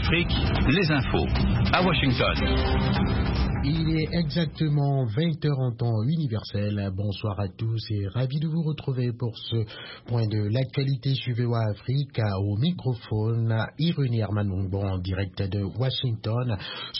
Afrique, les infos à Washington. Il est exactement 20h en temps universel. Bonsoir à tous et ravi de vous retrouver pour ce point de l'actualité sur VOA Afrique. Au microphone, Irénée Herman-Mongbon en direct de Washington.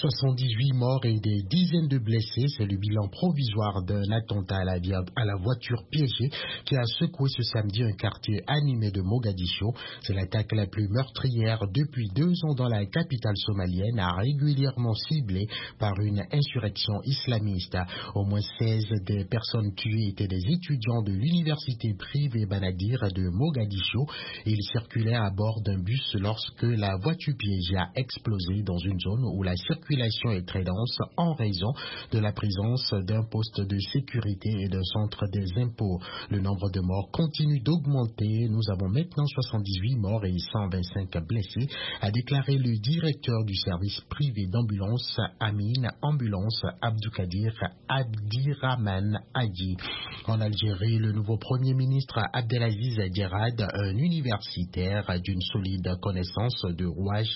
78 morts et des dizaines de blessés. C'est le bilan provisoire d'un attentat à la voiture piégée qui a secoué ce samedi un quartier animé de Mogadiscio. C'est l'attaque la plus meurtrière depuis 2 ans dans la capitale somalienne, régulièrement ciblée par une insurrection islamiste. Au moins 16 des personnes tuées étaient des étudiants de l'université privée Banadir de Mogadiscio. Ils circulaient à bord d'un bus lorsque la voiture piégée a explosé dans une zone où la circulation est très dense en raison de la présence d'un poste de sécurité et d'un centre des impôts. Le nombre de morts continue d'augmenter. Nous avons maintenant 78 morts et 125 blessés, a déclaré le directeur du service privé d'ambulance Amin Ambulance Abdoukadir Abdirahman Hadi. En Algérie, le nouveau premier ministre Abdelaziz Djerad, un universitaire d'une solide connaissance des rouages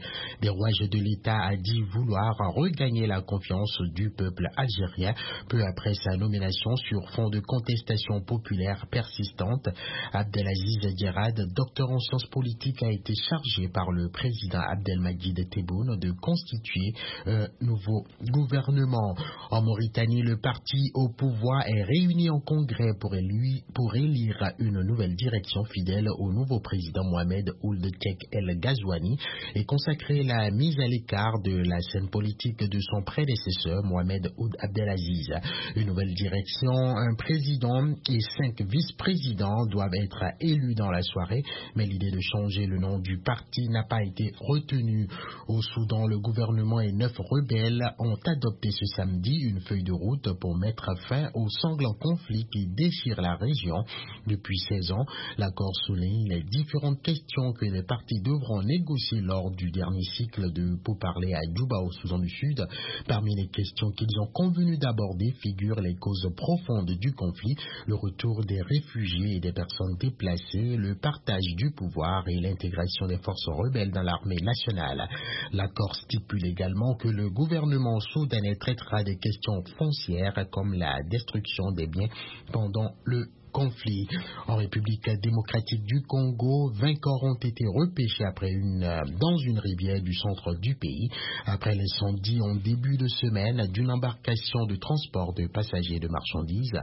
de l'État, a dit vouloir regagner la confiance du peuple algérien peu après sa nomination sur fond de contestation populaire persistante. Abdelaziz Djerad, docteur en sciences politiques, a été chargé par le président Abdelmadjid Tebboune de constituer un nouveau gouvernement. En Mauritanie, le parti au pouvoir est réuni en congrès pour élire une nouvelle direction fidèle au nouveau président Mohamed Ould Cheikh El Ghazouani et consacrer la mise à l'écart de la scène politique de son prédécesseur Mohamed Ould Abdelaziz. Une nouvelle direction, un président et 5 vice-présidents doivent être élus dans la soirée, mais l'idée de changer le nom du parti n'a pas été retenue. Au Soudan, le gouvernement et 9 rebelles ont adopté ce samedi une feuille de route pour mettre fin au sanglant conflit qui déchire la région depuis 16 ans. L'accord souligne les différentes questions que les partis devront négocier lors du dernier cycle de pourparlers à Djouba au Soudan du Sud. Parmi les questions qu'ils ont convenu d'aborder figurent les causes profondes du conflit, le retour des réfugiés et des personnes déplacées, le partage du pouvoir et l'intégration des forces rebelles dans l'armée nationale. L'accord stipule également que le gouvernement soudanais traitera des questions foncières comme la destruction des biens pendant le conflit. En République démocratique du Congo, 20 corps ont été repêchés dans une rivière du centre du pays après l'incendie en début de semaine d'une embarcation de transport de passagers et de marchandises.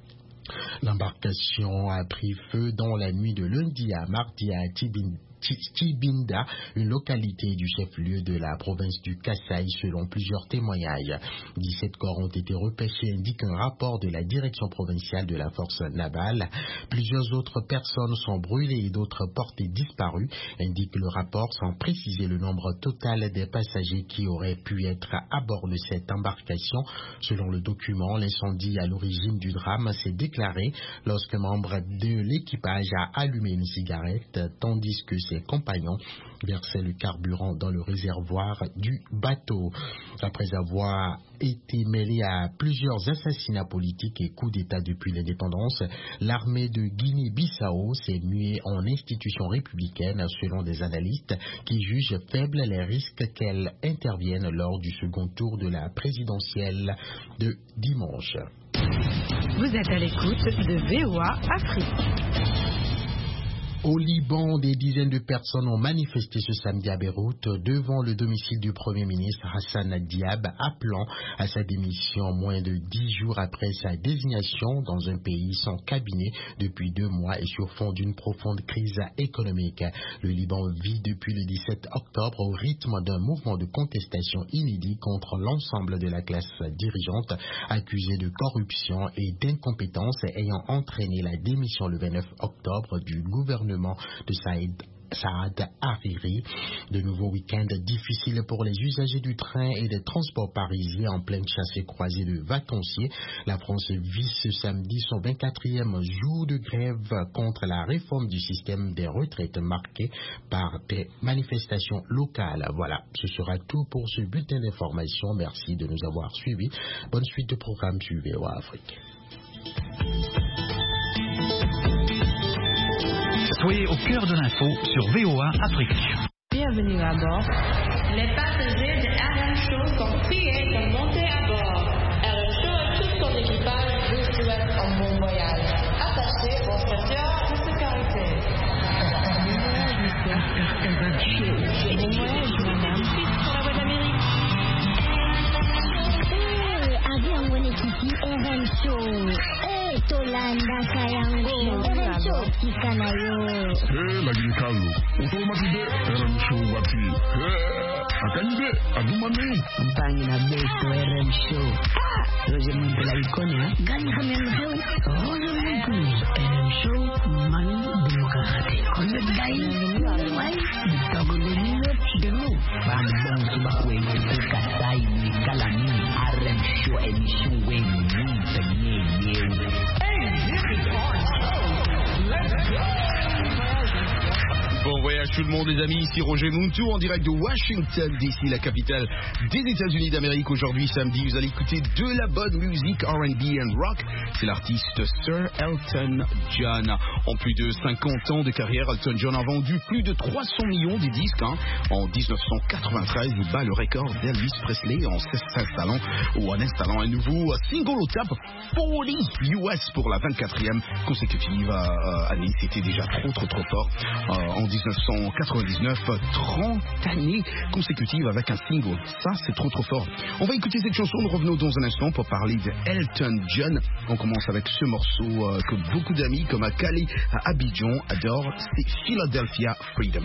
L'embarcation a pris feu dans la nuit de lundi à mardi à Tibinda, une localité du chef-lieu de la province du Kasaï, selon plusieurs témoignages. 17 corps ont été repêchés, indique un rapport de la direction provinciale de la force navale. Plusieurs autres personnes sont brûlées et d'autres portées disparues, indique le rapport, sans préciser le nombre total des passagers qui auraient pu être à bord de cette embarcation. Selon le document, l'incendie à l'origine du drame s'est déclaré lorsqu'un membre de l'équipage a allumé une cigarette, tandis que ses compagnons versaient le carburant dans le réservoir du bateau. Après avoir été mêlé à plusieurs assassinats politiques et coups d'État depuis l'indépendance, l'armée de Guinée-Bissau s'est muée en institution républicaine selon des analystes qui jugent faibles les risques qu'elle intervienne lors du second tour de la présidentielle de dimanche. Vous êtes à l'écoute de VOA Afrique. Au Liban, des dizaines de personnes ont manifesté ce samedi à Beyrouth devant le domicile du Premier ministre Hassan Diab, appelant à sa démission moins de 10 jours après sa désignation dans un pays sans cabinet depuis 2 mois et sur fond d'une profonde crise économique. Le Liban vit depuis le 17 octobre au rythme d'un mouvement de contestation inédit contre l'ensemble de la classe dirigeante accusée de corruption et d'incompétence ayant entraîné la démission le 29 octobre du gouvernement de Saad Hariri. De nouveaux week-ends difficiles pour les usagers du train et des transports parisiens en pleine chasse et croisée de vacanciers. La France vit ce samedi son 24e jour de grève contre la réforme du système des retraites marquée par des manifestations locales. Voilà, ce sera tout pour ce bulletin d'information. Merci de nous avoir suivis. Bonne suite de programme sur VOA Afrique. Soyez au cœur de l'info sur VOA Afrique. bienvenue à bord. Les passagers de RM Show sont priés de monter à bord. RM Show et tout son équipage vous souhaitent un bon voyage. Attachez vos ceintures de sécurité. RM Show. Bon voyage, madame. Pour la voix d'Amérique. Avion Wenekiti RM Show. Tolanda Kayango. RM Show Kikanayo. Lagi Carlo. Automatique RM Show Wati. Akanje Adumane. Campagne na besto RM Show. Roger Montela Iconia. Gani Hamel Roger Montela. RM Show Manu Demokrati. Kondet Gai. Wai. Bitago Lenino Chideno. Bambang Subakwe. Kasai Nikalani. RM Show émission Wayne. Bon voyage tout le monde les amis, ici Roger Muntu en direct de Washington DC, la capitale des États-Unis d'Amérique. Aujourd'hui samedi, vous allez écouter de la bonne musique R&B and rock. C'est l'artiste Sir Elton John. En plus de 50 ans de carrière, Elton John a vendu plus de 300 millions de disques. En 1993, il bat le record d'Elvis Presley en s'installant ou en installant un nouveau single au top 40 US pour la 24e consécutive année. C'était déjà trop fort. En 1999, 30 années consécutives avec un single. Ça, c'est trop fort. On va écouter cette chanson. Nous revenons dans un instant pour parler de Elton John. On commence avec ce morceau que beaucoup d'amis comme à Cali, à Abidjan adorent. C'est Philadelphia Freedom.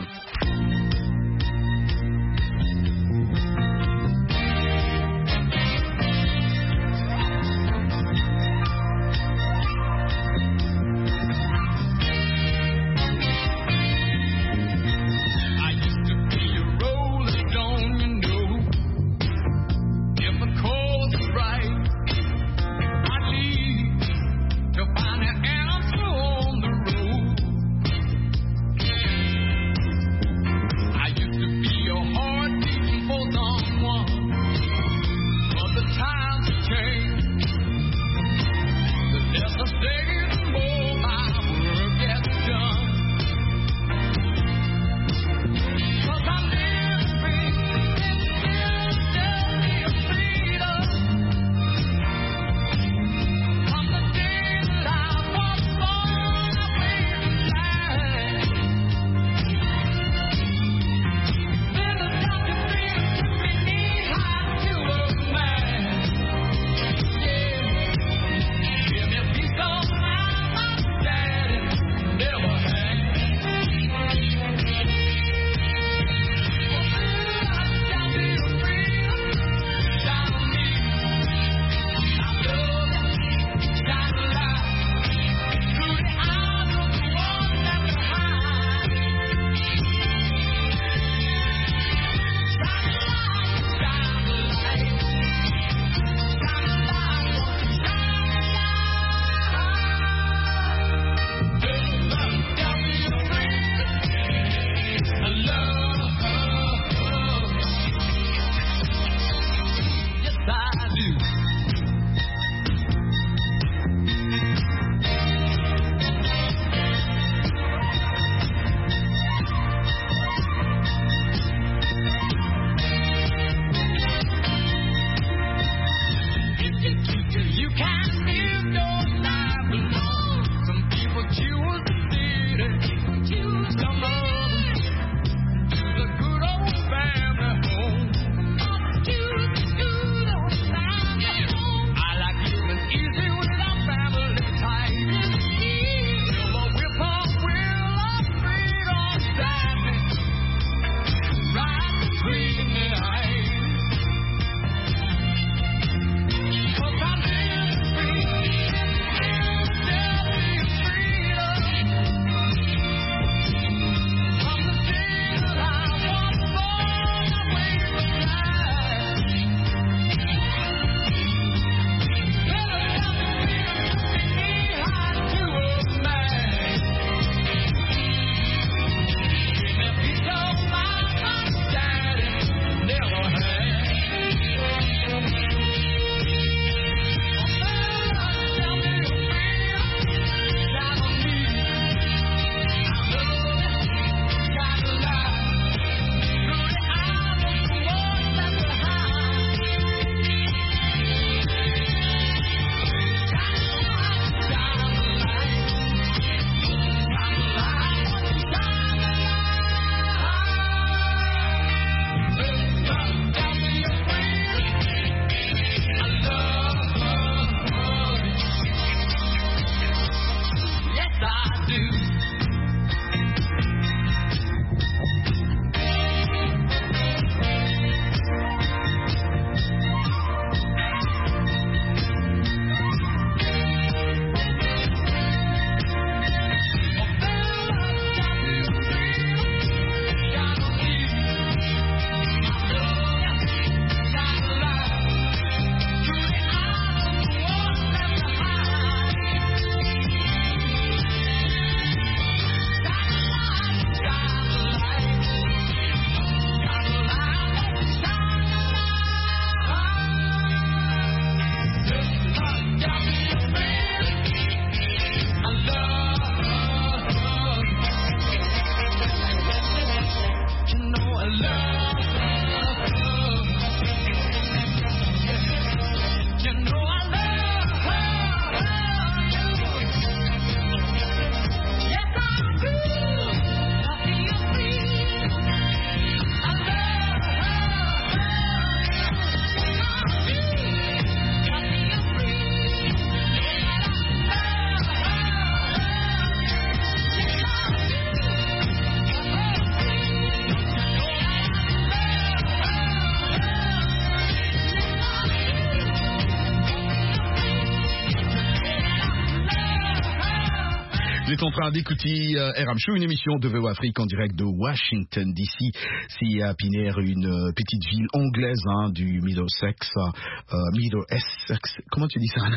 êtes en train d'écouter RM Show, une émission de VOA Afrique en direct de Washington DC. C'est à Pinner, une petite ville anglaise du Middlesex. Middlesex, comment tu dis ça?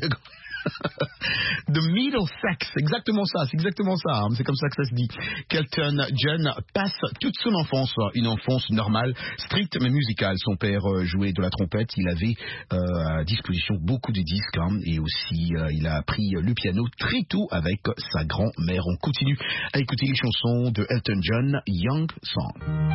The Middlesex, exactement ça, c'est exactement ça, c'est comme ça que ça se dit. Kelton John passe toute son enfance, une enfance normale, stricte mais musicale. Son père jouait de la trompette, il avait à disposition beaucoup de disques et aussi il a appris le piano très tôt avec sa grand-mère. On continue à écouter les chansons de Elton John, Young Song.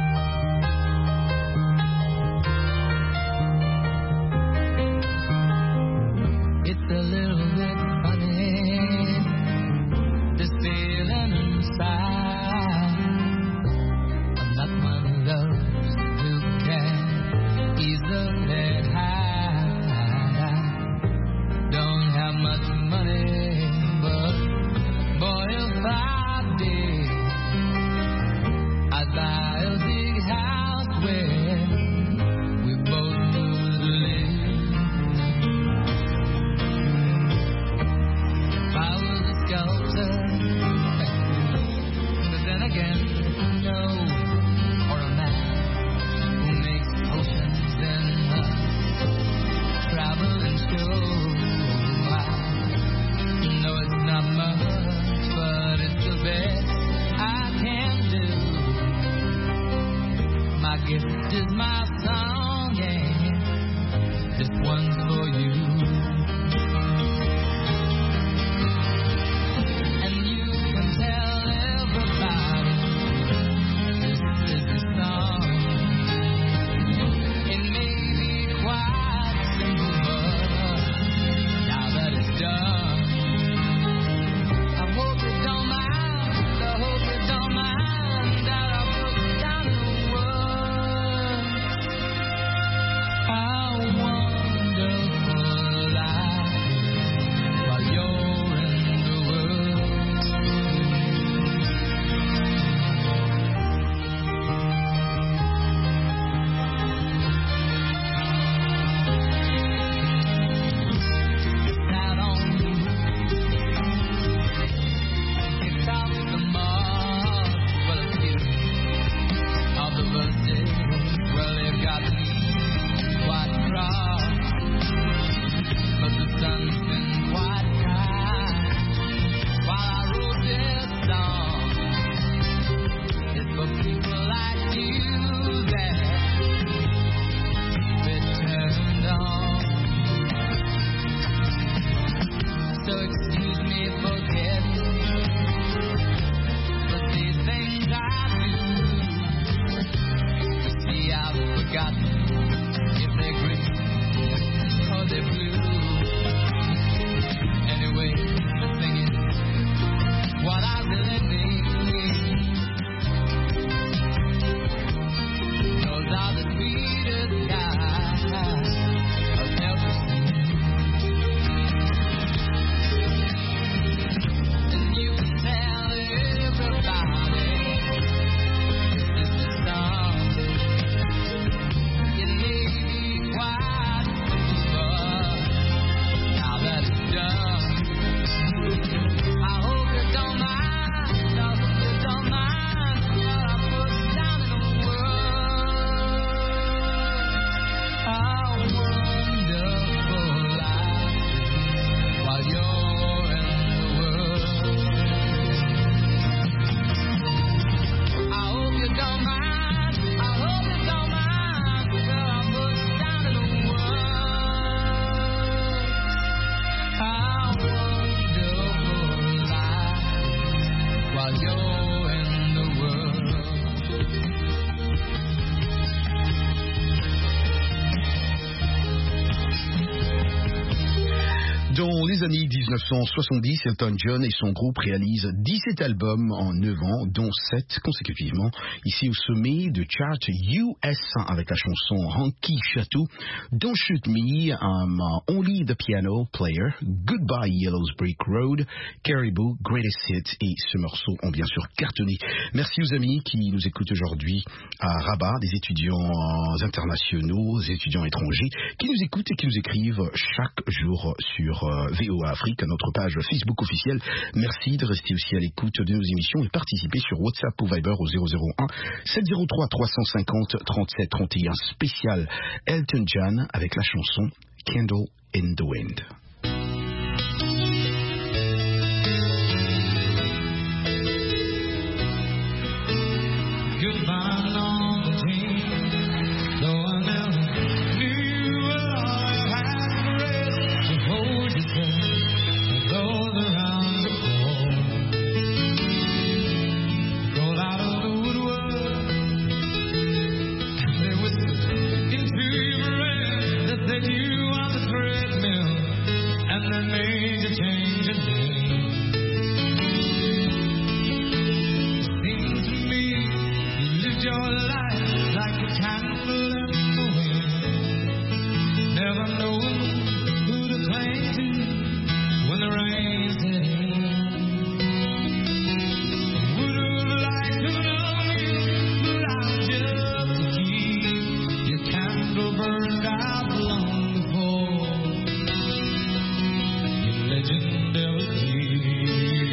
It's a little bit funny, this feeling inside. I'm not one of those who can easily hide. I don't have much money, but boy, if I did, I'd buy a big house where we both would live. I was a sculptor, but then again, no, or a man who makes potions in a traveling show. I know it's not much, but it's the best I can do. My gift is my song, and this one's for you. Dans les années 1970, Elton John et son groupe réalisent 17 albums en 9 ans, dont 7 consécutivement. Ici au sommet de chart US avec la chanson Honky Chateau, Don't Shoot Me, Only the Piano Player, Goodbye Yellow's Brick Road, Caribou, Greatest Hits, et ce morceau ont bien sûr cartonné. Merci aux amis qui nous écoutent aujourd'hui à Rabat, des étudiants internationaux, des étudiants étrangers qui nous écoutent et qui nous écrivent chaque jour sur VOA Afrique, à notre page Facebook officielle. Merci de rester aussi à l'écoute de nos émissions et participer sur WhatsApp ou Viber au 001 703 350 37 31 spécial Elton John avec la chanson Candle in the Wind. Goodbye, long dream, though I never knew what all I had to rest to hold yourself and those around the corner. Crawled out of the woodwork, they whispered into your ear that said you on the treadmill, and they made you change your name. Your life like a candle in the wind, never knowing who to cling to when the rain set in. Would have liked to know you, but I just to keep your candle burned out long before your legend ever did.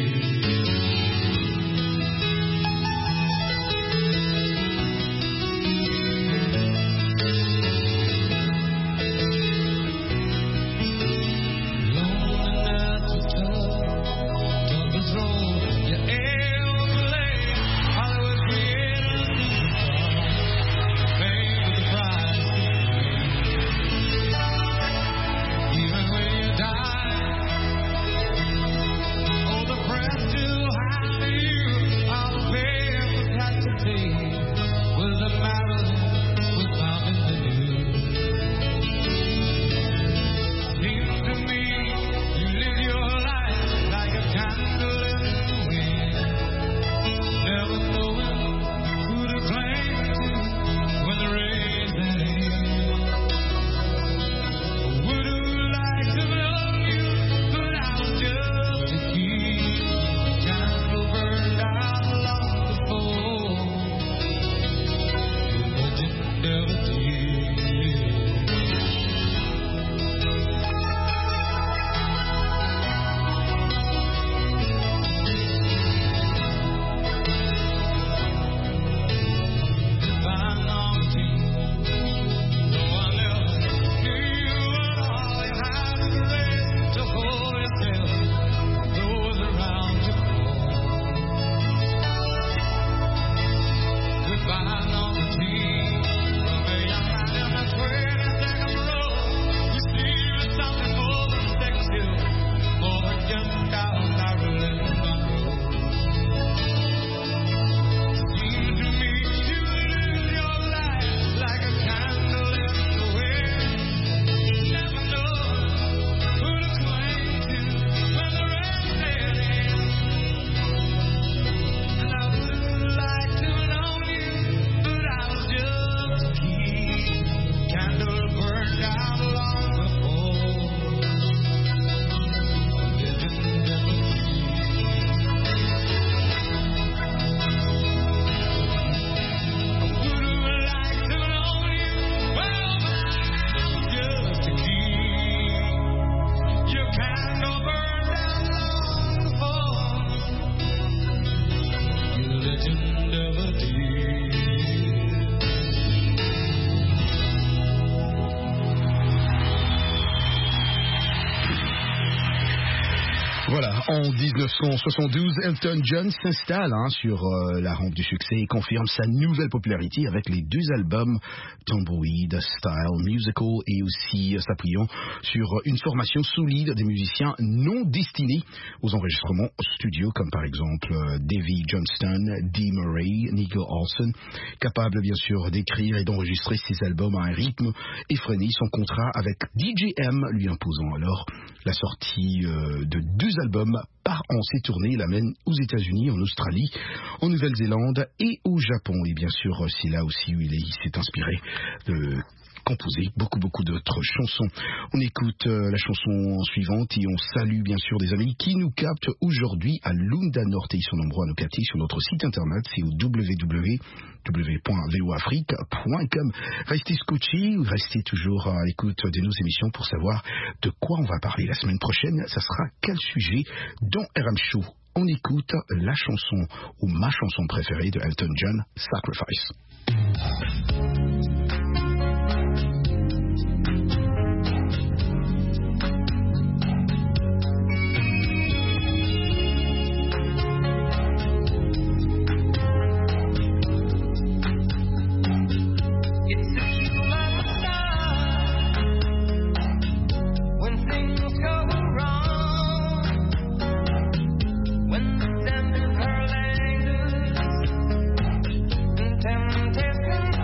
Voilà, en 1972, Elton John s'installe sur la rampe du succès et confirme sa nouvelle popularité avec les 2 albums Tumbleweed Style Musical et aussi s'appuyant sur une formation solide des musiciens non destinés aux enregistrements studio comme par exemple Davy Johnstone, Dee Murray, Nico Olson, capable bien sûr d'écrire et d'enregistrer ses albums à un rythme effréné. Son contrat avec DJM lui imposant alors la sortie de 2 albums par an. Ses tournées l'amènent aux États-Unis, en Australie, en Nouvelle-Zélande et au Japon. Et bien sûr, c'est là aussi où il s'est inspiré de composé beaucoup d'autres chansons. On écoute la chanson suivante et on salue bien sûr des amis qui nous captent aujourd'hui à Lunda Norte. Ils sont nombreux à nous capter sur notre site internet, c'est au www.voafrique.com. Restez scotchés, restez toujours à l'écoute de nos émissions pour savoir de quoi on va parler la semaine prochaine. Ça sera quel sujet dans RM Show. On écoute la chanson ou ma chanson préférée de Elton John, Sacrifice. Temptation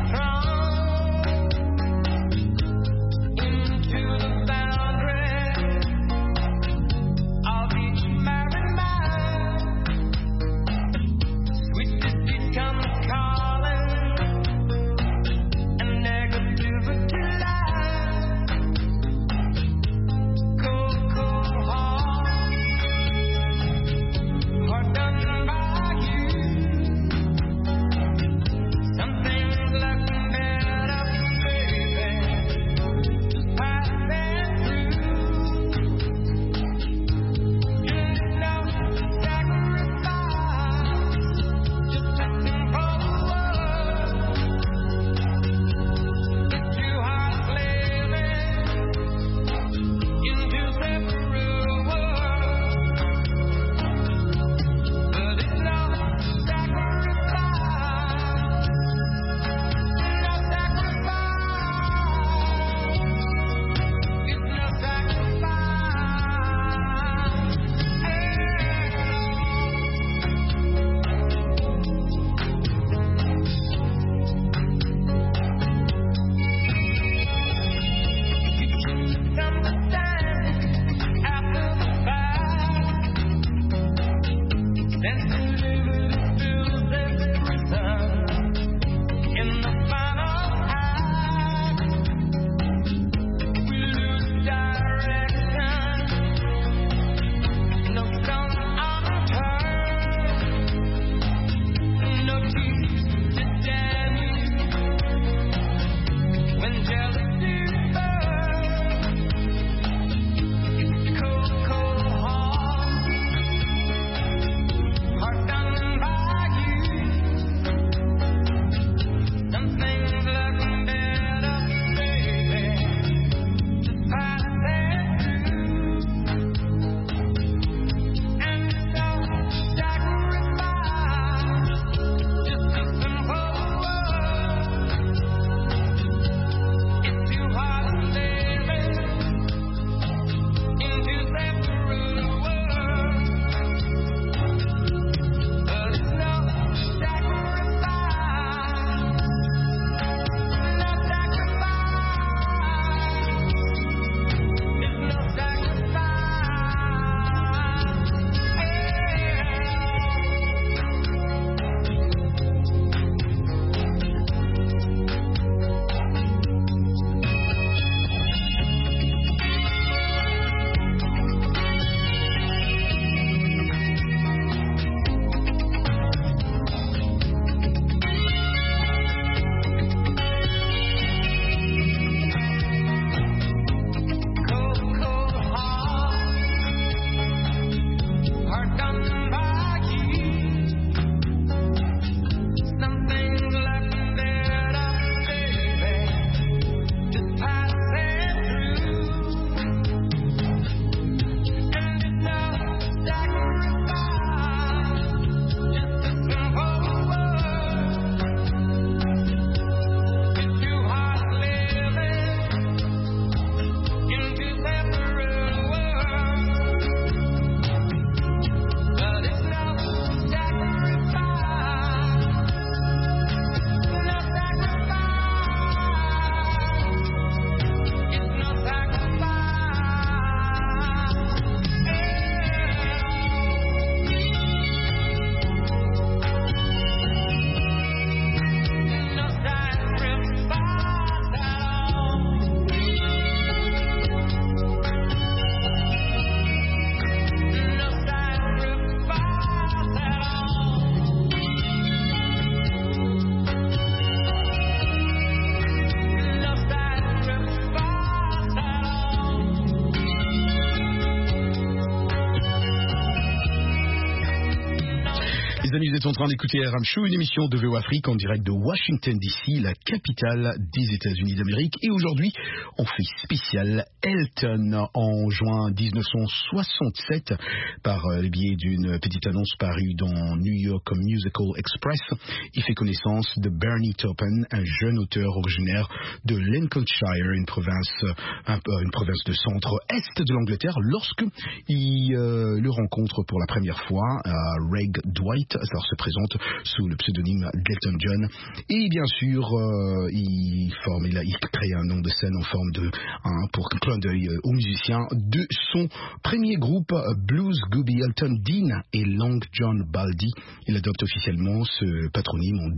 Les amis, vous êtes en train d'écouter RM Show, une émission de VO Afrique en direct de Washington DC, la capitale des États-Unis d'Amérique. Et aujourd'hui, on fait spécial Elton en juin 1967 par le biais d'une petite annonce parue dans New York Musical Express. Il fait connaissance de Bernie Taupin, un jeune auteur originaire de Lincolnshire, une province de centre-est de l'Angleterre, lorsque il le rencontre pour la première fois à Reg Dwight, alors se présente sous le pseudonyme d'Elton John, et bien sûr il crée un nom de scène en forme de pour un clin d'œil aux musiciens de son premier groupe Blues Gooby, Elton Dean et Long John Baldy. Il adopte officiellement ce patronyme en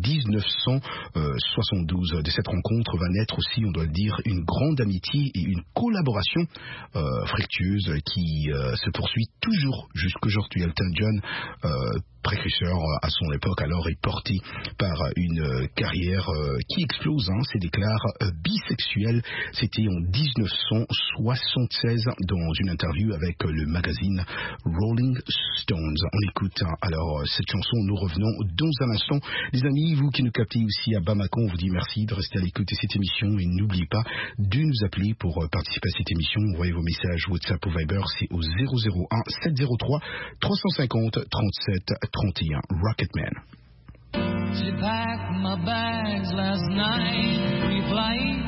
1972. De cette rencontre va naître aussi, on doit le dire, une grande amitié et une collaboration fructueuse qui se poursuit toujours jusqu'aujourd'hui. Elton John, précurseur à son époque, alors est porté par une carrière qui explose, se déclare bisexuel. C'était en 1976 dans une interview avec le magazine Rolling Stones. On écoute alors cette chanson, nous revenons dans un instant. Les amis, vous qui nous captez aussi à Bamako, on vous dit merci de rester à l'écoute de cette émission et n'oubliez pas de nous appeler pour participer à cette émission. Envoyez vos messages WhatsApp ou Viber, c'est au 001 703 350 37 31. Rocketman. She packed my bags last night, pre-flight,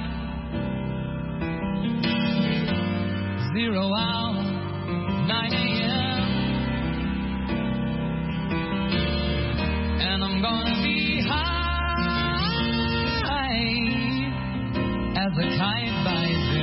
0 hour, 9 a.m. And I'm gonna be high as a kite by